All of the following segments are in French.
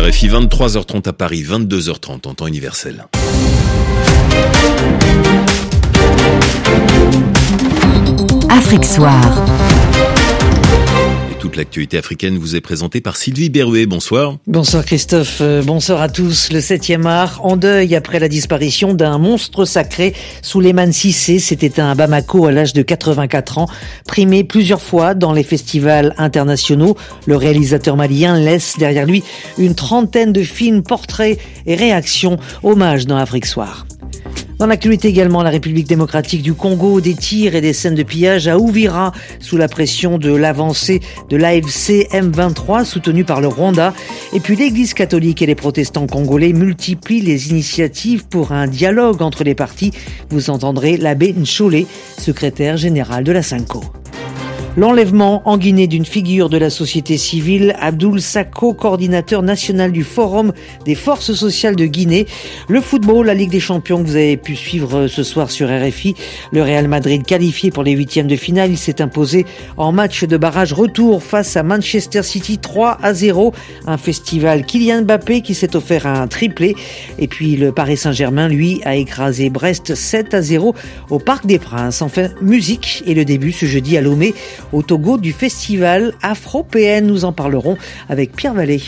RFI, 23h30 à Paris, 22h30 en temps universel. Afrique Soir. Et toute l'actualité africaine vous est présentée par Sylvie Berruet. Bonsoir. Bonsoir Christophe, bonsoir à tous. Le 7e art en deuil après la disparition d'un monstre sacré, Souleymane Cissé, s'est éteint à Bamako à l'âge de 84 ans. Primé plusieurs fois dans les festivals internationaux, le réalisateur malien laisse derrière lui une trentaine de films, portraits et réactions, hommages dans Afrique Soir. Dans l'actualité également, la République démocratique du Congo, des tirs et des scènes de pillage à Uvira sous la pression de l'avancée de l'AFC M23 soutenue par le Rwanda. Et puis l'Église catholique et les protestants congolais multiplient les initiatives pour un dialogue entre les partis. Vous entendrez l'abbé Ncholé, secrétaire général de la SYNCO. L'enlèvement en Guinée d'une figure de la société civile, Abdoul Sako, coordinateur national du Forum des forces sociales de Guinée. Le football, la Ligue des champions que vous avez pu suivre ce soir sur RFI. Le Real Madrid qualifié pour les huitièmes de finale. Il s'est imposé en match de barrage retour face à Manchester City 3-0. Un festival Kylian Mbappé qui s'est offert un triplé. Et puis le Paris Saint-Germain, lui, a écrasé Brest 7-0 au Parc des Princes. Enfin, musique et le début ce jeudi à Lomé au Togo du festival Afro-PN. Nous en parlerons avec Pierre Vallée.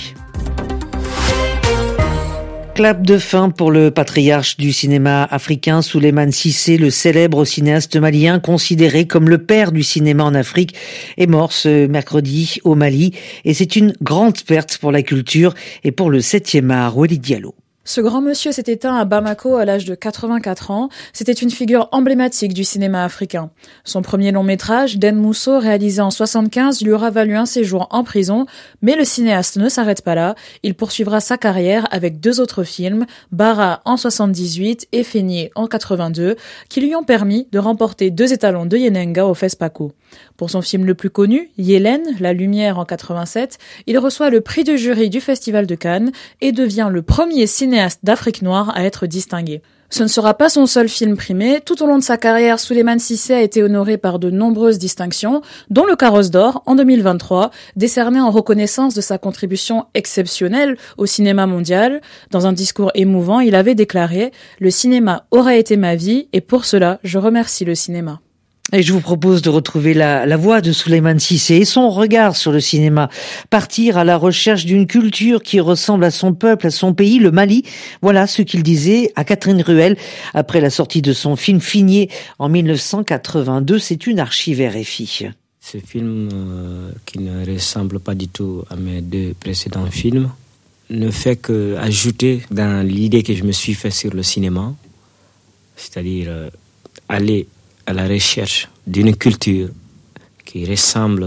Clap de fin pour le patriarche du cinéma africain, Souleymane Cissé, le célèbre cinéaste malien considéré comme le père du cinéma en Afrique, est mort ce mercredi au Mali. Et c'est une grande perte pour la culture et pour le 7e art. Walid Diallo. Ce grand monsieur s'est éteint à Bamako à l'âge de 84 ans. C'était une figure emblématique du cinéma africain. Son premier long métrage, Den Mousso, réalisé en 75, lui aura valu un séjour en prison. Mais le cinéaste ne s'arrête pas là. Il poursuivra sa carrière avec 2 autres films, Bara en 78 et Feigné en 82, qui lui ont permis de remporter 2 étalons de Yenenga au FESPACO. Pour son film le plus connu, Yélène, La Lumière en 87, il reçoit le prix du jury du Festival de Cannes et devient le premier cinéaste d'Afrique noire à être distingué. Ce ne sera pas son seul film primé. Tout au long de sa carrière, Souleymane Cissé a été honoré par de nombreuses distinctions, dont le Carrosse d'Or en 2023, décerné en reconnaissance de sa contribution exceptionnelle au cinéma mondial. Dans un discours émouvant, il avait déclaré « Le cinéma aurait été ma vie et pour cela, je remercie le cinéma ». Et je vous propose de retrouver la voix de Souleymane Cissé et son regard sur le cinéma. Partir à la recherche d'une culture qui ressemble à son peuple, à son pays, le Mali. Voilà ce qu'il disait à Catherine Ruel après la sortie de son film Feigné en 1982. C'est une archive RFI. Ce film qui ne ressemble pas du tout à mes 2 précédents films ne fait qu'ajouter dans l'idée que je me suis fait sur le cinéma, c'est-à-dire aller à la recherche d'une culture qui ressemble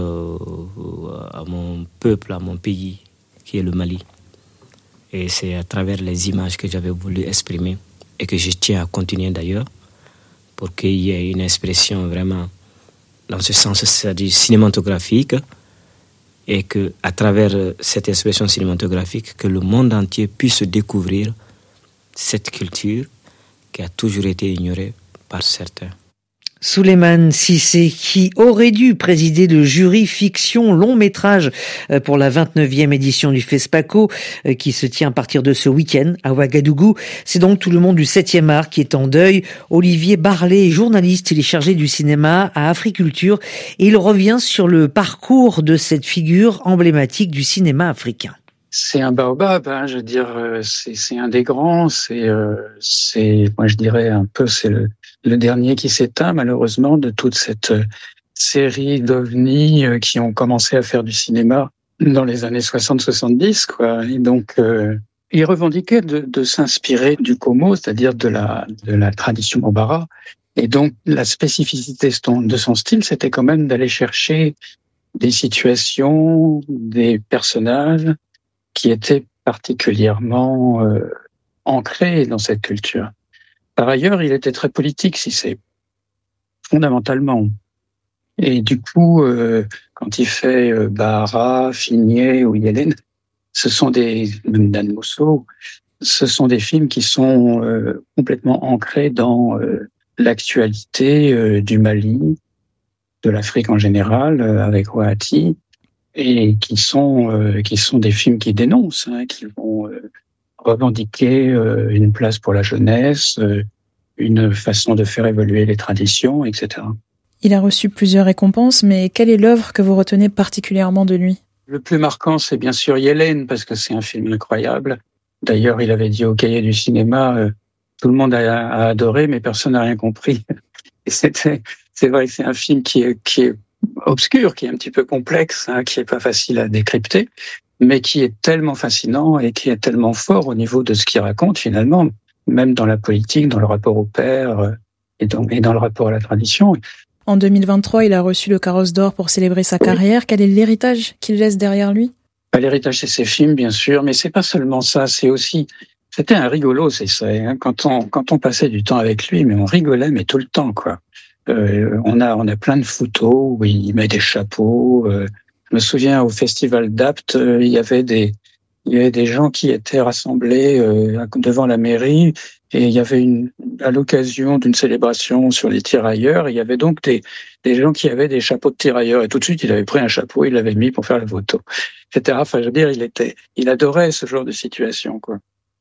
à mon peuple, à mon pays, qui est le Mali. Et c'est à travers les images que j'avais voulu exprimer et que je tiens à continuer d'ailleurs, pour qu'il y ait une expression vraiment dans ce sens, c'est-à-dire cinématographique, et que à travers cette expression cinématographique, que le monde entier puisse découvrir cette culture qui a toujours été ignorée par certains. Souleymane Cissé, qui aurait dû présider le jury fiction long métrage pour la 29e édition du FESPACO, qui se tient à partir de ce week-end à Ouagadougou. C'est donc tout le monde du 7e art qui est en deuil. Olivier Barlet, journaliste, il est chargé du cinéma à Africulture et il revient sur le parcours de cette figure emblématique du cinéma africain. C'est un baobab, je veux dire, c'est un des grands, moi je dirais un peu, c'est le dernier qui s'éteint malheureusement de toute cette série d'ovnis qui ont commencé à faire du cinéma dans les années 60-70, quoi. Et donc, il revendiquait de s'inspirer du Komo, c'est-à-dire de la tradition Bambara. Et donc, la spécificité de son style, c'était quand même d'aller chercher des situations, des personnages qui étaient particulièrement ancrés dans cette culture. Par ailleurs, il était très politique, si c'est fondamentalement. Et du coup, quand il fait Bara, Feigné ou Yélène, même Dan Mousso, ce sont des films qui sont complètement ancrés dans l'actualité du Mali, de l'Afrique en général, avec Ouahati, et qui sont des films qui dénoncent, qui vont revendiquer une place pour la jeunesse, une façon de faire évoluer les traditions, etc. Il a reçu plusieurs récompenses, mais quelle est l'œuvre que vous retenez particulièrement de lui ? Le plus marquant, c'est bien sûr Yellen, parce que c'est un film incroyable. D'ailleurs, il avait dit au Cahier du cinéma, tout le monde a adoré, mais personne n'a rien compris. Et c'est vrai que c'est un film qui est obscur, qui est un petit peu complexe, qui est pas facile à décrypter, mais qui est tellement fascinant et qui est tellement fort au niveau de ce qu'il raconte finalement, même dans la politique, dans le rapport au père et dans le rapport à la tradition. En 2023, il a reçu le Carrosse d'Or pour célébrer sa carrière. Quel est l'héritage qu'il laisse derrière lui ? L'héritage, c'est ses films, bien sûr, mais c'est pas seulement ça, c'était un rigolo, c'est ça. Quand on passait du temps avec lui, mais on rigolait, mais tout le temps, quoi. On a plein de photos où il met des chapeaux. Je me souviens au festival d'Apt, il y avait des gens qui étaient rassemblés devant la mairie, et il y avait à l'occasion d'une célébration sur les tirailleurs, il y avait donc des gens qui avaient des chapeaux de tirailleurs, et tout de suite il avait pris un chapeau, il l'avait mis pour faire la photo, etc. Enfin, je veux dire, il adorait ce genre de situation, quoi.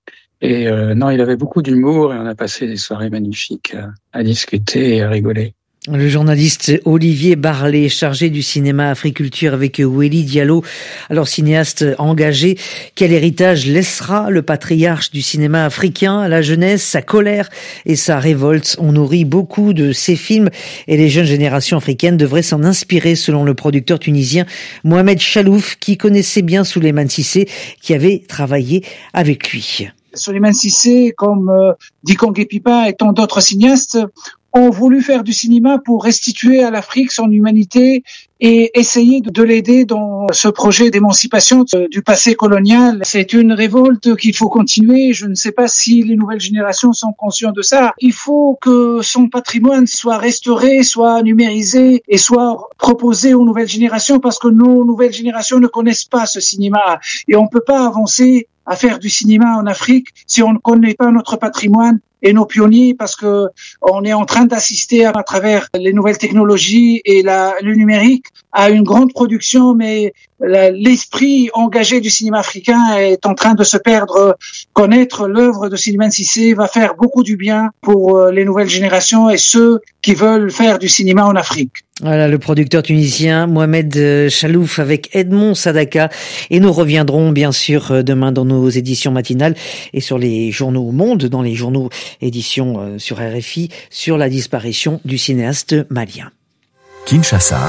Et non, il avait beaucoup d'humour et on a passé des soirées magnifiques à discuter et à rigoler. Le journaliste Olivier Barlet, chargé du cinéma Africulture avec Wely Diallo, alors cinéaste engagé. Quel héritage laissera le patriarche du cinéma africain à la jeunesse? Sa colère et sa révolte ont nourri beaucoup de ses films et les jeunes générations africaines devraient s'en inspirer, selon le producteur tunisien Mohamed Chalouf, qui connaissait bien Souleymane Cissé, qui avait travaillé avec lui. Souleymane Cissé, comme Dikongé Pipa et tant d'autres cinéastes, ont voulu faire du cinéma pour restituer à l'Afrique son humanité et essayer de l'aider dans ce projet d'émancipation du passé colonial. C'est une révolte qu'il faut continuer. Je ne sais pas si les nouvelles générations sont conscientes de ça. Il faut que son patrimoine soit restauré, soit numérisé et soit proposé aux nouvelles générations, parce que nos nouvelles générations ne connaissent pas ce cinéma et on peut pas avancer à faire du cinéma en Afrique si on ne connaît pas notre patrimoine et nos pionniers, parce que on est en train d'assister à travers les nouvelles technologies et le numérique à une grande production, mais l'esprit engagé du cinéma africain est en train de se perdre. Connaître l'œuvre de Souleymane Cissé va faire beaucoup du bien pour les nouvelles générations et ceux qui veulent faire du cinéma en Afrique. Voilà le producteur tunisien Mohamed Chalouf avec Edmond Sadaka, et nous reviendrons bien sûr demain dans nos éditions matinales et sur les journaux Monde, dans les journaux éditions sur RFI, sur la disparition du cinéaste malien. Kinshasa,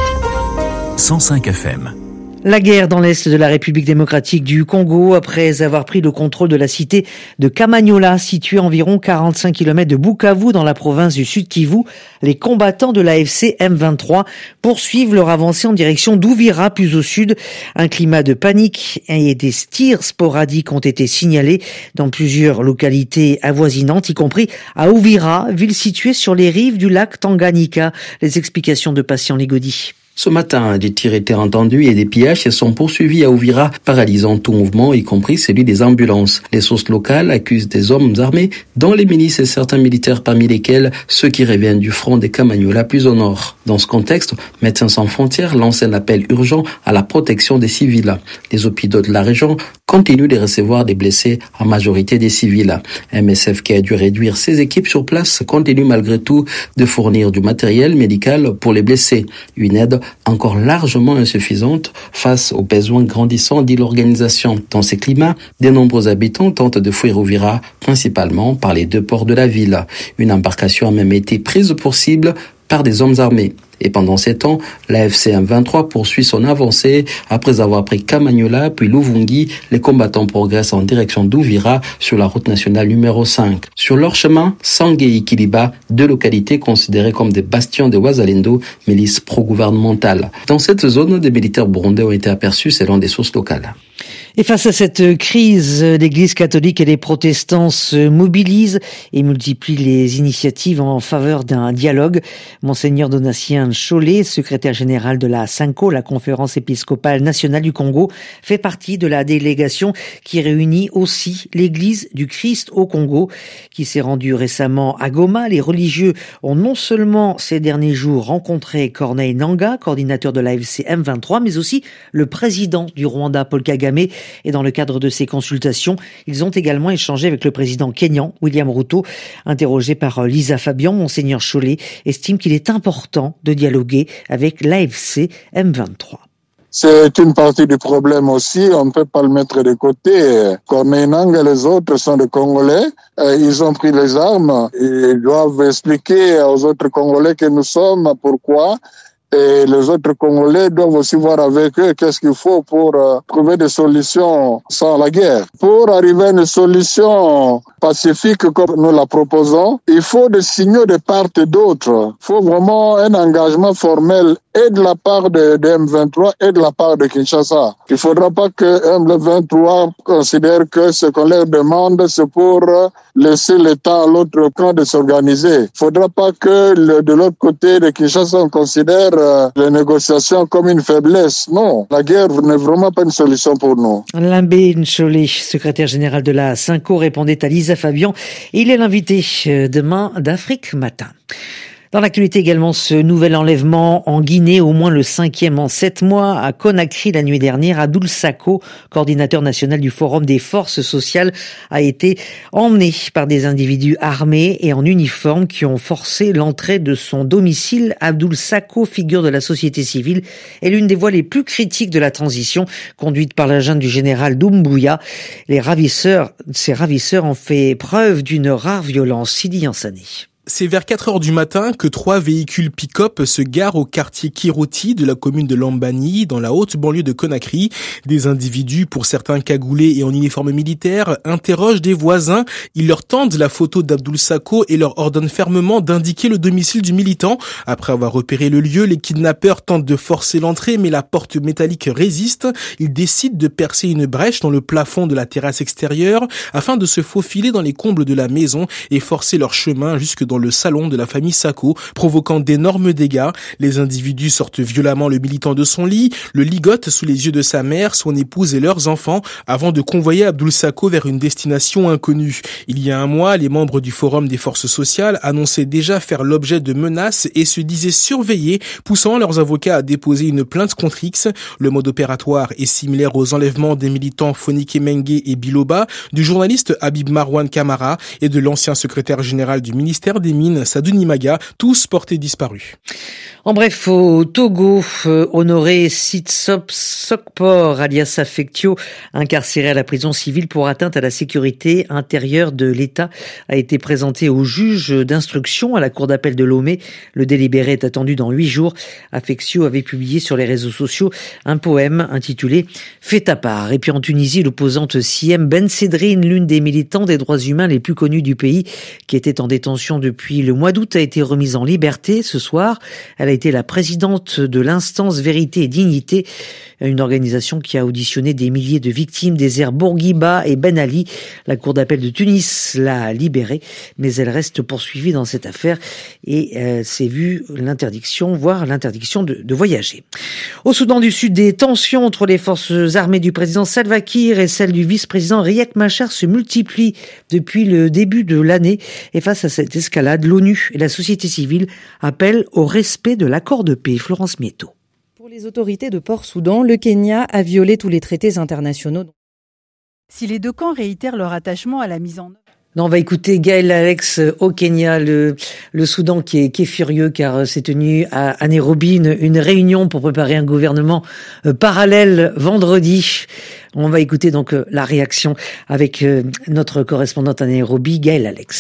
105 FM. La guerre dans l'est de la République démocratique du Congo, après avoir pris le contrôle de la cité de Kamanyola, située à environ 45 km de Bukavu dans la province du Sud Kivu, les combattants de l'AFC M23 poursuivent leur avancée en direction d'Ouvira, plus au sud. Un climat de panique et des tirs sporadiques ont été signalés dans plusieurs localités avoisinantes, y compris à Ouvira, ville située sur les rives du lac Tanganyika. Les explications de Patient Ligodi. Ce matin, des tirs étaient entendus et des pillages se sont poursuivis à Ouvira, paralysant tout mouvement, y compris celui des ambulances. Les sources locales accusent des hommes armés, dont les milices et certains militaires, parmi lesquels ceux qui reviennent du front des Kamanyola plus au nord. Dans ce contexte, Médecins sans frontières lance un appel urgent à la protection des civils. Les hôpitaux de la région continuent de recevoir des blessés, en majorité des civils. MSF, qui a dû réduire ses équipes sur place, continue malgré tout de fournir du matériel médical pour les blessés. Une aide encore largement insuffisante face aux besoins grandissants, dit l'organisation. Dans ces climats, de nombreux habitants tentent de fuir Ouvira, principalement par les deux ports de la ville. Une embarcation a même été prise pour cible par des hommes armés. Et pendant ces temps, l'AFC M23 poursuit son avancée. Après avoir pris Kamanyola puis Luvungi, les combattants progressent en direction d'Ouvira sur la route nationale numéro 5. Sur leur chemin, Sangé et Kiliba, deux localités considérées comme des bastions de Wazalendo, milices pro-gouvernementales. Dans cette zone, des militaires burundais ont été aperçus selon des sources locales. Et face à cette crise, l'Église catholique et les protestants se mobilisent et multiplient les initiatives en faveur d'un dialogue. Monseigneur Donatien Chollet, secrétaire général de la CENCO, la Conférence épiscopale nationale du Congo, fait partie de la délégation qui réunit aussi l'Église du Christ au Congo, qui s'est rendue récemment à Goma. Les religieux ont non seulement ces derniers jours rencontré Corneille Nangaa, coordinateur de l'AFC M23, mais aussi le président du Rwanda, Paul Kagame. Et dans le cadre de ces consultations, ils ont également échangé avec le président kényan, William Ruto. Interrogé par Lisa Fabian, Monseigneur Chollet estime qu'il est important de dialoguer avec l'AFC M23. C'est une partie du problème aussi, on ne peut pas le mettre de côté. Corneille Nangaa et les autres sont des Congolais, ils ont pris les armes, ils doivent expliquer aux autres Congolais que nous sommes, pourquoi. Et les autres Congolais doivent aussi voir avec eux qu'est-ce qu'il faut pour trouver des solutions sans la guerre. Pour arriver à une solution pacifique comme nous la proposons, il faut des signaux de part et d'autre. Il faut vraiment un engagement formel et de la part de M23 et de la part de Kinshasa. Il ne faudra pas que M23 considère que ce qu'on leur demande, c'est pour laisser le temps à l'autre camp de s'organiser. Il ne faudra pas que de l'autre côté de Kinshasa, on considère les négociations comme une faiblesse. Non, la guerre n'est vraiment pas une solution pour nous. Limbé Chollet, secrétaire général de la CENCO, répondait à Lisa Fabian. Il est l'invité demain d'Afrique Matin. Dans l'actualité également, ce nouvel enlèvement en Guinée, au moins le 5e en 7 mois, à Conakry la nuit dernière. Abdoul Sako, coordinateur national du Forum des forces sociales, a été emmené par des individus armés et en uniforme qui ont forcé l'entrée de son domicile. Abdoul Sako, figure de la société civile, est l'une des voix les plus critiques de la transition conduite par la junte du général Doumbouya. Ces ravisseurs ont fait preuve d'une rare violence. Sidi Yansani. C'est vers 4 heures du matin que 3 véhicules pick-up se garent au quartier Kiroti de la commune de Lambani, dans la haute banlieue de Conakry. Des individus, pour certains cagoulés et en uniforme militaire, interrogent des voisins. Ils leur tendent la photo d'Abdoul Sako et leur ordonnent fermement d'indiquer le domicile du militant. Après avoir repéré le lieu, les kidnappeurs tentent de forcer l'entrée, mais la porte métallique résiste. Ils décident de percer une brèche dans le plafond de la terrasse extérieure afin de se faufiler dans les combles de la maison et forcer leur chemin jusque dans le salon de la famille Sako, provoquant d'énormes dégâts. Les individus sortent violemment le militant de son lit, le ligotent sous les yeux de sa mère, son épouse et leurs enfants, avant de convoyer Abdoul Sako vers une destination inconnue. Il y a un mois, les membres du Forum des forces sociales annonçaient déjà faire l'objet de menaces et se disaient surveillés, poussant leurs avocats à déposer une plainte contre X. Le mode opératoire est similaire aux enlèvements des militants Fonike Mengue et Biloba, du journaliste Habib Marwan Kamara et de l'ancien secrétaire général du ministère des Mines, Sadou Nimaga, tous portés disparus. En bref, au Togo, Honoré Sitsop Sokpor, alias Affectio, incarcéré à la prison civile pour atteinte à la sécurité intérieure de l'État, a été présenté au juge d'instruction à la cour d'appel de Lomé. Le délibéré est attendu dans 8 jours. Affectio avait publié sur les réseaux sociaux un poème intitulé « Fais ta part ». Et puis en Tunisie, l'opposante Siem Ben Sedrine, l'une des militants des droits humains les plus connus du pays, qui était en détention depuis le mois d'août, a été remise en liberté ce soir. Elle a été la présidente de l'instance Vérité et Dignité, une organisation qui a auditionné des milliers de victimes des aires Bourguiba et Ben Ali. La cour d'appel de Tunis l'a libérée, mais elle reste poursuivie dans cette affaire et s'est vue l'interdiction de voyager. Au Soudan du Sud, des tensions entre les forces armées du président Salva Kiir et celles du vice-président Riek Machar se multiplient depuis le début de l'année. Et face à cette escalade, l'ONU et la société civile appellent au respect de l'accord de paix. Florence Mietto. Pour les autorités de Port-Soudan, le Kenya a violé tous les traités internationaux. Si les deux camps réitèrent leur attachement à la mise en œuvre. On va écouter Gaël Alex au Kenya, le Soudan qui est furieux car s'est tenu à Nairobi une réunion pour préparer un gouvernement parallèle vendredi. On va écouter donc la réaction avec notre correspondante à Nairobi, Gaël Alex.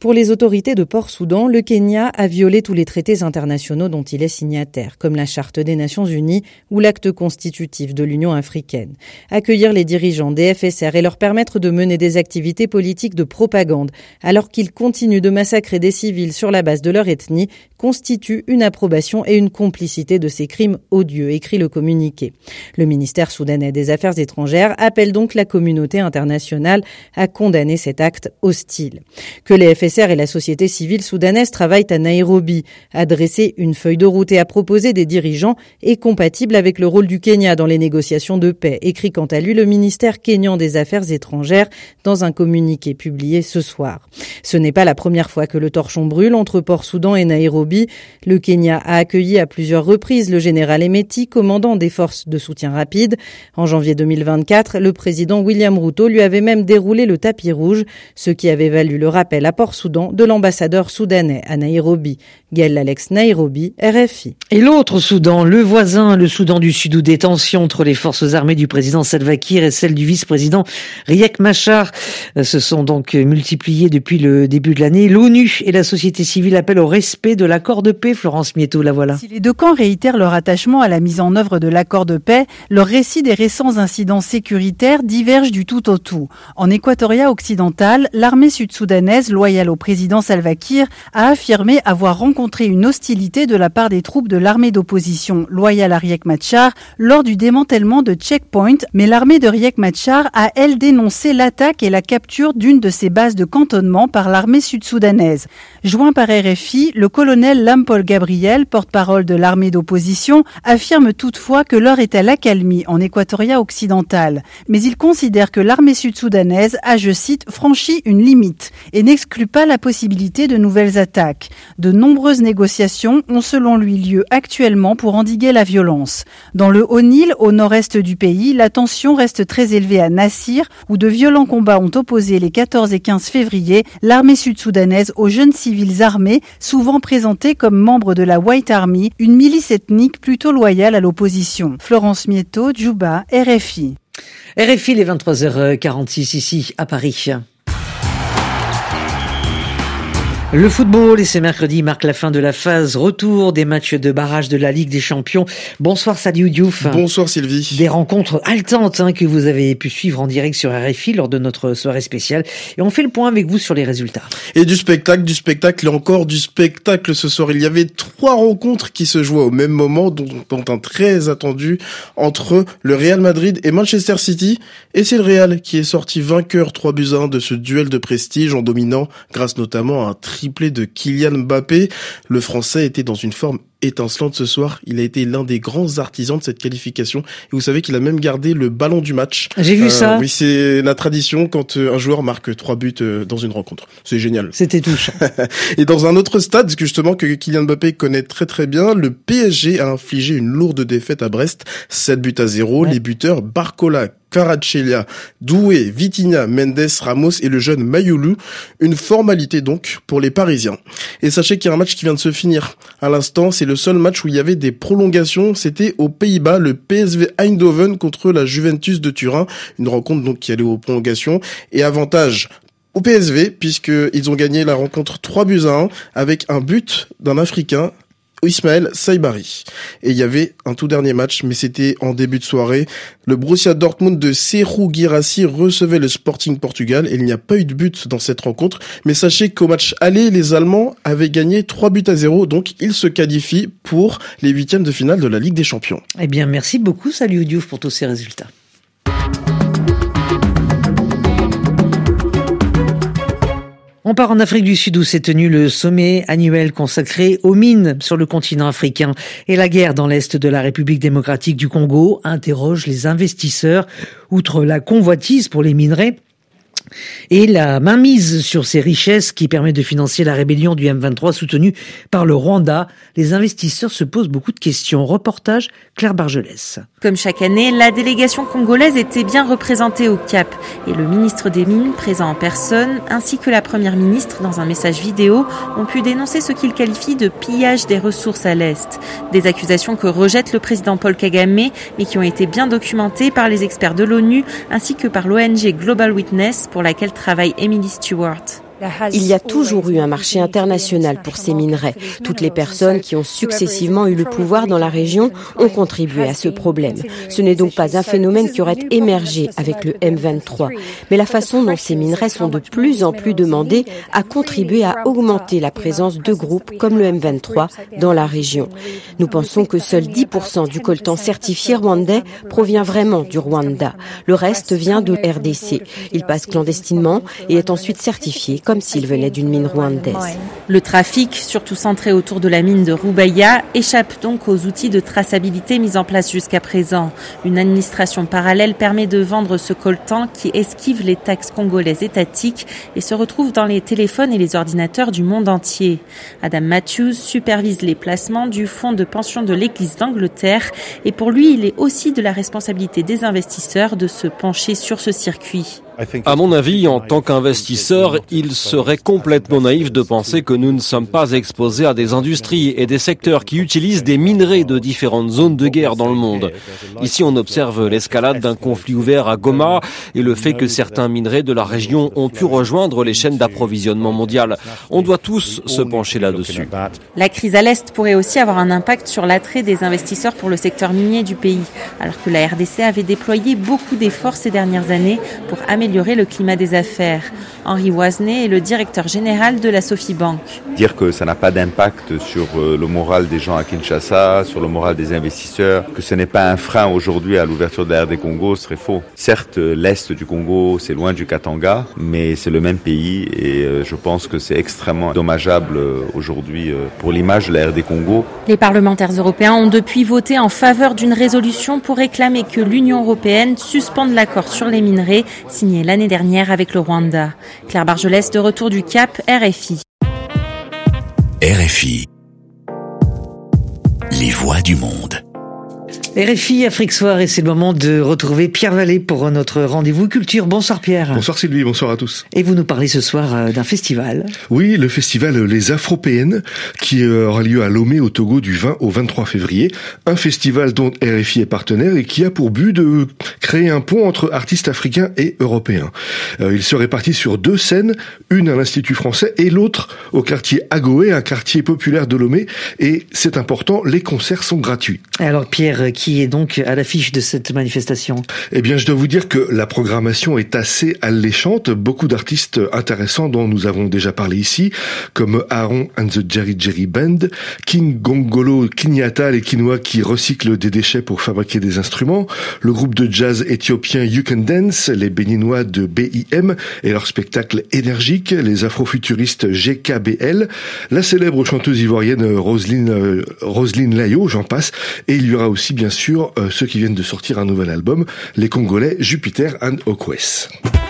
Pour les autorités de Port-Soudan, le Kenya a violé tous les traités internationaux dont il est signataire, comme la Charte des Nations Unies ou l'acte constitutif de l'Union africaine. Accueillir les dirigeants des FSR et leur permettre de mener des activités politiques de propagande, alors qu'ils continuent de massacrer des civils sur la base de leur ethnie, constitue une approbation et une complicité de ces crimes odieux, écrit le communiqué. Le ministère soudanais des Affaires étrangères appelle donc la communauté internationale à condamner cet acte hostile. Que les FSR et la société civile soudanaise travaillent à Nairobi, à dresser une feuille de route et à proposer des dirigeants est compatible avec le rôle du Kenya dans les négociations de paix, écrit quant à lui le ministère kényan des Affaires étrangères dans un communiqué publié ce soir. Ce n'est pas la première fois que le torchon brûle entre Port-Soudan et Nairobi. Le Kenya a accueilli à plusieurs reprises le général Emeti, commandant des forces de soutien rapide. En janvier 2024, le président William Ruto lui avait même déroulé le tapis rouge, ce qui avait valu le rappel à Port-Soudan de l'ambassadeur soudanais à Nairobi. Gaël Alex, Nairobi, RFI. Et l'autre Soudan, le voisin, le Soudan du Sud, où des tensions entre les forces armées du président Salva Kiir et celles du vice-président Riek Machar se sont donc multipliées depuis le début de l'année. L'ONU et la société civile appellent au respect de l'accord de paix. Florence Mietto, la voilà. Si les deux camps réitèrent leur attachement à la mise en œuvre de l'accord de paix, leur récit des récents incidents sécuritaires diverge du tout au tout. En Équatoria occidental, l'armée sud-soudanaise, loyale au président Salva Kiir, a affirmé avoir rencontré une hostilité de la part des troupes de l'armée d'opposition loyale à Riek Machar lors du démantèlement de checkpoints, mais l'armée de Riek Machar a, elle, dénoncé l'attaque et la capture d'une de ses bases de cantonnement par l'armée sud-soudanaise. Joint par RFI, le colonel Lampol Gabriel, porte-parole de l'armée d'opposition, affirme toutefois que l'heure est à l'accalmie en Équatoria occidental. Mais il considère que l'armée sud-soudanaise a, je cite, franchi une limite et n'exclut pas la possibilité de nouvelles attaques. De nombreuses négociations ont selon lui lieu actuellement pour endiguer la violence. Dans le Haut-Nil, au nord-est du pays, la tension reste très élevée à Nassir, où de violents combats ont opposé les 14 et 15 février l'armée sud-soudanaise aux jeunes civils armés, souvent présentés comme membres de la White Army, une milice ethnique plutôt loyale à l'opposition. Florence Mietto, Djouba, RFI. RFI, les 23h46 ici à Paris. Le football, et ce mercredi, marque la fin de la phase retour des matchs de barrage de la Ligue des Champions. Bonsoir Saliou Diouf. Bonsoir Sylvie. Des rencontres haletantes que vous avez pu suivre en direct sur RFI lors de notre soirée spéciale. Et on fait le point avec vous sur les résultats. Et du spectacle et encore du spectacle ce soir. Il y avait 3 rencontres qui se jouaient au même moment, dont un très attendu entre le Real Madrid et Manchester City. Et c'est le Real qui est sorti vainqueur 3-1 de ce duel de prestige en dominant grâce notamment à un triplé de Kylian Mbappé. Le Français était dans une forme étincelante ce soir. Il a été l'un des grands artisans de cette qualification. Et vous savez qu'il a même gardé le ballon du match. J'ai vu ça. Oui, c'est la tradition quand un joueur marque 3 buts dans une rencontre. C'est génial. C'était touchant. Et dans un autre stade, justement, que Kylian Mbappé connaît très très bien, le PSG a infligé une lourde défaite à Brest. 7-0. Ouais. Les buteurs Barcola, Kvaratskhelia, Doué, Vitinha, Mendes, Ramos et le jeune Mayoulou. Une formalité donc pour les Parisiens. Et sachez qu'il y a un match qui vient de se finir. À l'instant, c'est le seul match où il y avait des prolongations. C'était aux Pays-Bas, le PSV Eindhoven contre la Juventus de Turin. Une rencontre donc qui allait aux prolongations. Et avantage au PSV, puisqu'ils ont gagné la rencontre 3-1 avec un but d'un Africain, Ismaël Saibari. Et il y avait un tout dernier match, mais c'était en début de soirée. Le Borussia Dortmund de Serhou Guirassy recevait le Sporting Portugal et il n'y a pas eu de but dans cette rencontre. Mais sachez qu'au match aller, les Allemands avaient gagné 3-0, donc ils se qualifient pour les 8e de finale de la Ligue des Champions. Eh bien, merci beaucoup, Saliou Diouf, pour tous ces résultats. On part en Afrique du Sud où s'est tenu le sommet annuel consacré aux mines sur le continent africain. Et la guerre dans l'est de la République démocratique du Congo interroge les investisseurs. Outre la convoitise pour les minerais et la mainmise sur ces richesses qui permet de financer la rébellion du M23 soutenue par le Rwanda, les investisseurs se posent beaucoup de questions. Reportage Claire Bargelès. Comme chaque année, la délégation congolaise était bien représentée au Cap et le ministre des Mines, présent en personne, ainsi que la première ministre, dans un message vidéo, ont pu dénoncer ce qu'ils qualifient de pillage des ressources à l'Est. Des accusations que rejette le président Paul Kagame, mais qui ont été bien documentées par les experts de l'ONU ainsi que par l'ONG Global Witness pour laquelle travaille Emily Stewart. Il y a toujours eu un marché international pour ces minerais. Toutes les personnes qui ont successivement eu le pouvoir dans la région ont contribué à ce problème. Ce n'est donc pas un phénomène qui aurait émergé avec le M23. Mais la façon dont ces minerais sont de plus en plus demandés a contribué à augmenter la présence de groupes comme le M23 dans la région. Nous pensons que seuls 10% du coltan certifié rwandais provient vraiment du Rwanda. Le reste vient de RDC. Il passe clandestinement et est ensuite certifié comme s'il venait d'une mine rwandaise. Le trafic, surtout centré autour de la mine de Rubaya, échappe donc aux outils de traçabilité mis en place jusqu'à présent. Une administration parallèle permet de vendre ce coltan qui esquive les taxes congolaises étatiques et se retrouve dans les téléphones et les ordinateurs du monde entier. Adam Matthews supervise les placements du fonds de pension de l'Église d'Angleterre et pour lui, il est aussi de la responsabilité des investisseurs de se pencher sur ce circuit. À mon avis, en tant qu'investisseur, il serait complètement naïf de penser que nous ne sommes pas exposés à des industries et des secteurs qui utilisent des minerais de différentes zones de guerre dans le monde. Ici, on observe l'escalade d'un conflit ouvert à Goma et le fait que certains minerais de la région ont pu rejoindre les chaînes d'approvisionnement mondiales. On doit tous se pencher là-dessus. La crise à l'Est pourrait aussi avoir un impact sur l'attrait des investisseurs pour le secteur minier du pays, alors que la RDC avait déployé beaucoup d'efforts ces dernières années pour améliorer le climat des affaires. Henri Woisnet est le directeur général de la Sofibank. Dire que ça n'a pas d'impact sur le moral des gens à Kinshasa, sur le moral des investisseurs, que ce n'est pas un frein aujourd'hui à l'ouverture de la RD Congo serait faux. Certes, l'Est du Congo, c'est loin du Katanga, mais c'est le même pays et je pense que c'est extrêmement dommageable aujourd'hui pour l'image de la RD Congo. Les parlementaires européens ont depuis voté en faveur d'une résolution pour réclamer que l'Union européenne suspende l'accord sur les minerais signé l'année dernière avec le Rwanda. Claire Bargelès, de retour du Cap, RFI. RFI. Les voix du monde. RFI Afrique Soir et c'est le moment de retrouver Pierre Vallée pour notre rendez-vous culture. Bonsoir Pierre. Bonsoir Sylvie, bonsoir à tous. Et vous nous parlez ce soir d'un festival. Oui, le festival Les Afropéennes qui aura lieu à Lomé au Togo du 20 au 23 février. Un festival dont RFI est partenaire et qui a pour but de créer un pont entre artistes africains et européens. Il se répartit sur 2 scènes, une à l'Institut français et l'autre au quartier Agoé, un quartier populaire de Lomé. Et c'est important, les concerts sont gratuits. Alors Pierre, qui est donc à l'affiche de cette manifestation? Eh bien, je dois vous dire que la programmation est assez alléchante. Beaucoup d'artistes intéressants dont nous avons déjà parlé ici, comme Aaron and the Jerry Jerry Band, King Gongolo Kinyata, les Kinois qui recyclent des déchets pour fabriquer des instruments, le groupe de jazz éthiopien You Can Dance, les Béninois de BIM et leur spectacle énergique, les afrofuturistes GKBL, la célèbre chanteuse ivoirienne Roselyne Layo, j'en passe, et il y aura aussi bien sûr ceux qui viennent de sortir un nouvel album, les Congolais Jupiter and Okwes.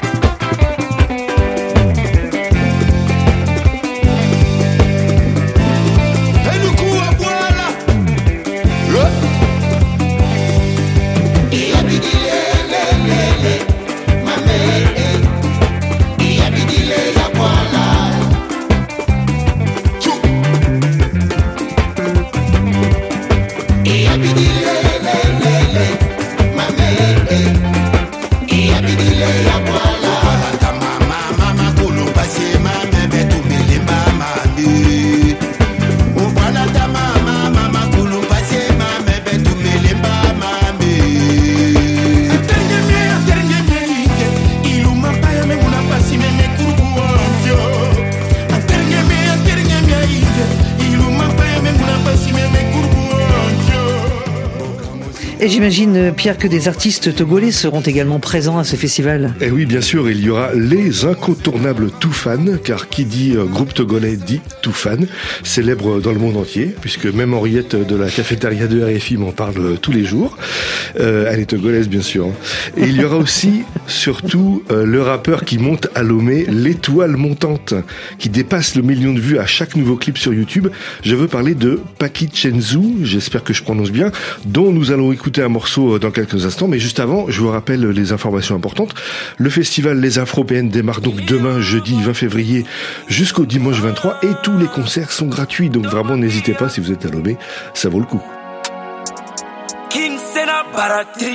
Et j'imagine, Pierre, que des artistes togolais seront également présents à ce festival. Et oui, bien sûr, il y aura les incontournables Toufan, car qui dit groupe togolais dit Toufan, célèbre dans le monde entier, puisque même Henriette de la cafétéria de RFI m'en parle tous les jours. Elle est togolaise, bien sûr. Et il y aura aussi, surtout, le rappeur qui monte à Lomé, l'étoile montante, qui dépasse le 1 million de vues à chaque nouveau clip sur YouTube. Je veux parler de Paki Chenzu, j'espère que je prononce bien, dont nous allons écouter un morceau dans quelques instants, mais juste avant, je vous rappelle les informations importantes. Le festival Les Afropéennes démarre donc demain, jeudi 20 février, jusqu'au dimanche 23, et tous les concerts sont gratuits, donc vraiment n'hésitez pas si vous êtes à Lomé, ça vaut le coup. King Sena Baratri.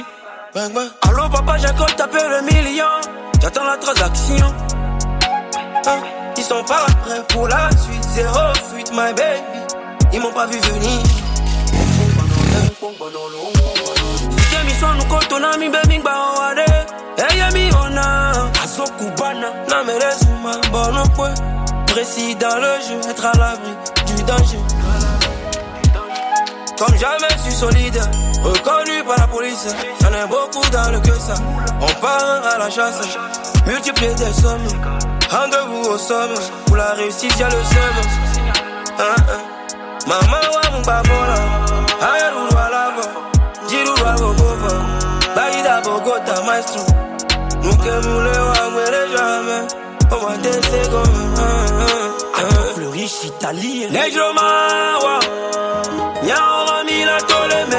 Allô papa, j'ai encore tapé le million. J'attends la transaction. Ils sont pas prêts pour la suite, zéro fuite, my baby. Ils m'ont pas vu venir. Si mi sono kotona mi baby baoade. Ella mi ona, azokubana, na merezuma bono kwe. Précis dans le jeu, être à l'abri du danger. Comme jamais je suis solide, reconnu par la police. Y'en a beaucoup dans le que ça. On part à la chasse, multiplier des sommes. Rendez-vous au sommet, pour la réussite y'a le seum. Maman wa mbabola, ayarou wa lava, jirou wa gogova, baïda Bogota maestro. Nous que moulé wa mwere jamais, on va tester comme fleuri chitali. Negro mawa, y'a rami la toleme.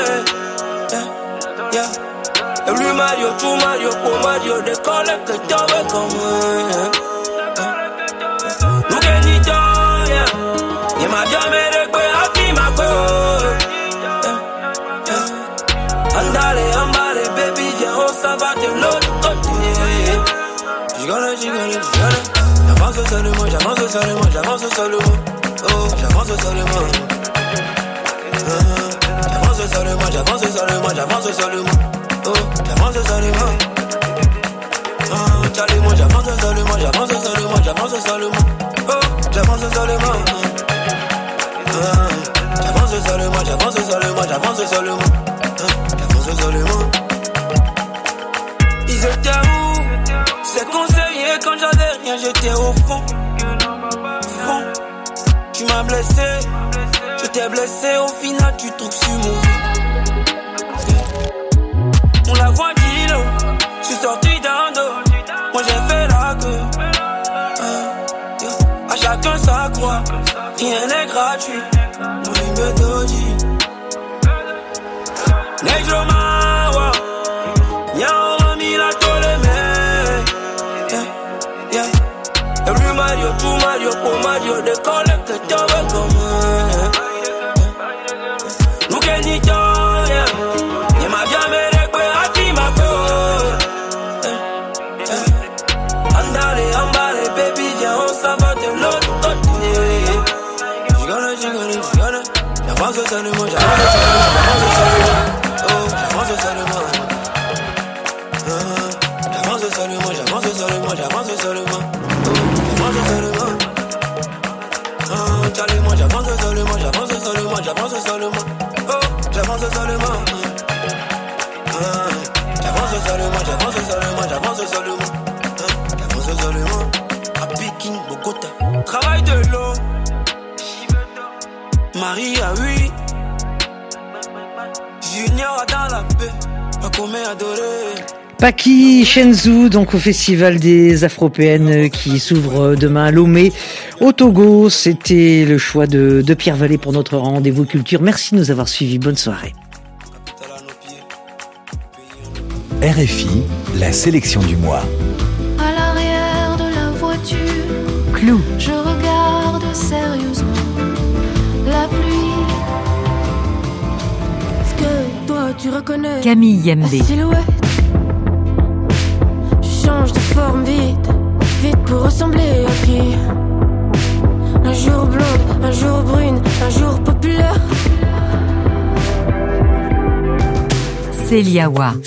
Every Mario, two Mario, four Mario, they call it the double come. Look at it, yeah. You might just make it go, I feel my go. Andale, baby, yeah, on s'en va te l'autre côté. J'gonna. J'avance seulement. Oh, j'avance seulement. J'avance seulement. Oh, j'avance seulement. Charlie, moi j'avance seulement. Oh, j'avance seulement. J'avance seulement. Ils étaient où? C'est conseillé quand j'avais rien, j'étais au fond. Tu m'as blessé, je t'ai blessé, au final tu trouves sur mon vie. On la voit dire, je suis sorti d'un dos. Moi j'ai fait la queue. À chacun sa croix, rien n'est gratuit. Moi il me doji. Negro mawa, y'a rami la toleme. Every Mario, two Mario, four Mario, they collect the double come. Look at it, yeah. You might just make it go, I feel my go. Andale, baby, yeah, on s'en va de l'autre côté. J'gonna. J'avance seulement. Oh, j'avance seulement. Charlie, moi j'avance seulement. Oh, j'avance seulement. J'avance seulement. À Pékin, Bogota. Travail de l'eau. Marie a 8. Junior a dans la paix. Pas comme adoré. Paki Shenzu, donc au Festival des Afropéennes qui s'ouvre demain à Lomé, au Togo. C'était le choix de Pierre Vallée pour notre rendez-vous culture. Merci de nous avoir suivis. Bonne soirée. RFI, la sélection du mois. À l'arrière de la voiture, Clou. Je regarde sérieusement la pluie. Est-ce que toi tu reconnais Camille Yembe. la silhouette? Change de forme vite pour ressembler à qui? Un jour blonde, un jour brune, un jour populaire. Célia Wa.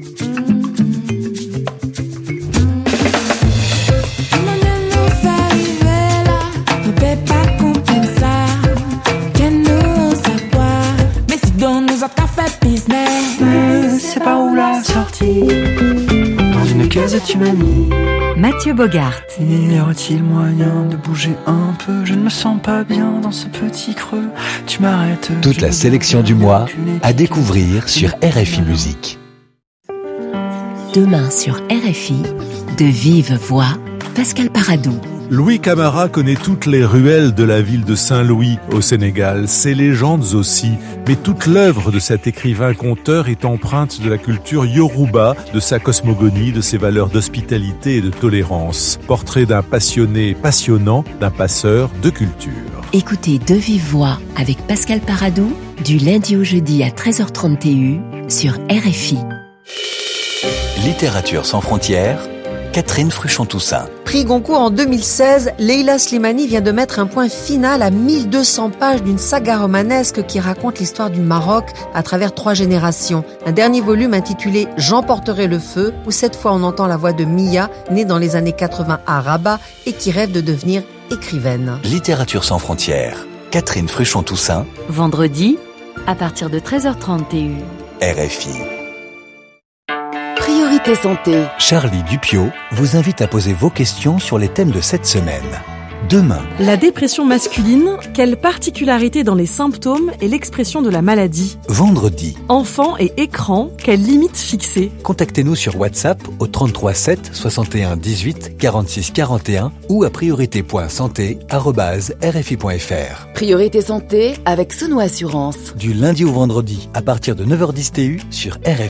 C'est pas où la sortie. Dans une case tu m'as mis. Mathieu Bogart. Y aurait-il moyen de bouger un peu? Je ne me sens pas bien dans ce petit creux. Tu m'arrêtes. Toute la sélection du mois à découvrir sur RFI Musique. Demain sur RFI, de vive voix, Pascal Paradou. Louis Camara connaît toutes les ruelles de la ville de Saint-Louis au Sénégal, ses légendes aussi, mais toute l'œuvre de cet écrivain-conteur est empreinte de la culture yoruba, de sa cosmogonie, de ses valeurs d'hospitalité et de tolérance. Portrait d'un passionné passionnant, d'un passeur de culture. Écoutez De vive voix avec Pascal Paradou, du lundi au jeudi à 13h30 TU sur RFI. Littérature sans frontières, Catherine Fruchon-Toussaint. Prix Goncourt en 2016, Leila Slimani vient de mettre un point final à 1200 pages d'une saga romanesque qui raconte l'histoire du Maroc à travers 3 générations. Un dernier volume intitulé « J'emporterai le feu » où cette fois on entend la voix de Mia, née dans les années 80 à Rabat et qui rêve de devenir écrivaine. Littérature sans frontières. Catherine Fruchon-Toussaint. Vendredi, à partir de 13h30 TU. RFI. Priorité santé. Charlie Dupiot vous invite à poser vos questions sur les thèmes de cette semaine. Demain. La dépression masculine, quelle particularité dans les symptômes et l'expression de la maladie? Vendredi. Enfants et écran, quelles limites fixer? Contactez-nous sur WhatsApp au 33 7 61 18 46 41 ou à priorité.santé@rfi.fr. Priorité santé avec Sono Assurance. Du lundi au vendredi à partir de 9h10 TU sur RFI.